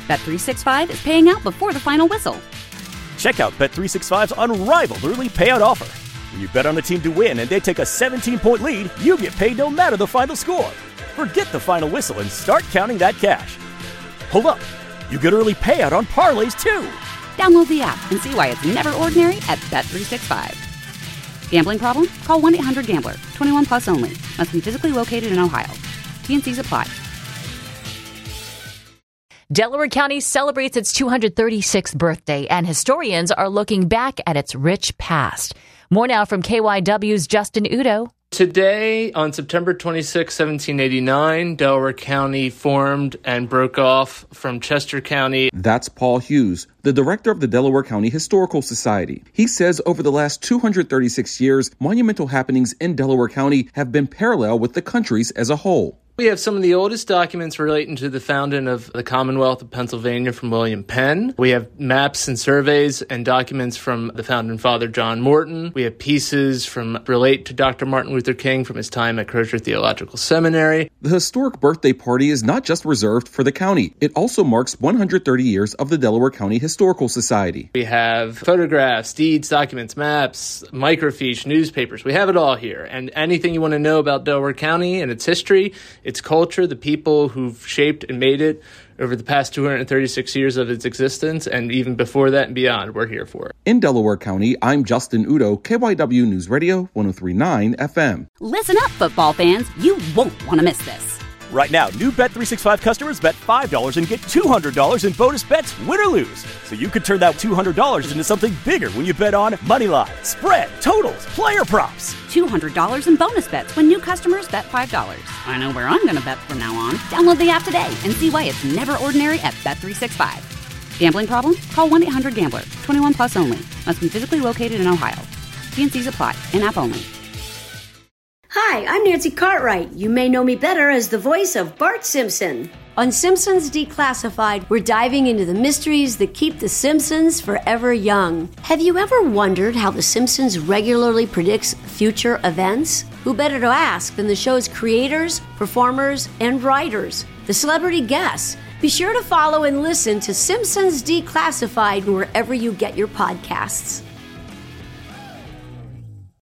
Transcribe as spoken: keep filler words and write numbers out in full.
Bet three sixty-five is paying out before the final whistle. Check out Bet three sixty-five's unrivaled early payout offer. When you bet on a team to win and they take a seventeen-point lead, you get paid no matter the final score. Forget the final whistle and start counting that cash. Hold up. You get early payout on parlays, too. Download the app and see why it's never ordinary at Bet three sixty-five. Gambling problem? Call one eight hundred gambler. twenty-one plus only. Must be physically located in Ohio. T N Cs apply. Delaware County celebrates its two hundred thirty-sixth birthday, and historians are looking back at its rich past. More now from K Y W's Justin Udo. Today, on September twenty-sixth, seventeen eighty-nine, Delaware County formed and broke off from Chester County. That's Paul Hughes, the director of the Delaware County Historical Society. He says over the last two hundred thirty-six years, monumental happenings in Delaware County have been parallel with the country's as a whole. We have some of the oldest documents relating to the founding of the Commonwealth of Pennsylvania from William Penn. We have maps and surveys and documents from the founding father, John Morton. We have pieces from relate to Doctor Martin Luther King from his time at Crozer Theological Seminary. The historic birthday party is not just reserved for the county. It also marks one hundred thirty years of the Delaware County Historical Society. We have photographs, deeds, documents, maps, microfiche, newspapers. We have it all here. And anything you want to know about Delaware County and its history, its culture, the people who've shaped and made it over the past two hundred thirty-six years of its existence, and even before that and beyond, we're here for it. In Delaware County, I'm Justin Udo, K Y W News Radio, one oh three point nine F M. Listen up, football fans. You won't want to miss this. Right now, new Bet three sixty-five customers bet five dollars and get two hundred dollars in bonus bets, win or lose. So you could turn that two hundred dollars into something bigger when you bet on money line, spread, totals, player props. two hundred dollars in bonus bets when new customers bet five dollars. I know where I'm going to bet from now on. Download the app today and see why it's never ordinary at Bet three sixty-five. Gambling problem? Call one eight hundred gambler. twenty-one plus only. Must be physically located in Ohio. T N Cs apply. In-app only. Hi, I'm Nancy Cartwright. You may know me better as the voice of Bart Simpson. On Simpsons Declassified, we're diving into the mysteries that keep the Simpsons forever young. Have you ever wondered how the Simpsons regularly predicts future events? Who better to ask than the show's creators, performers, and writers, the celebrity guests? Be sure to follow and listen to Simpsons Declassified wherever you get your podcasts.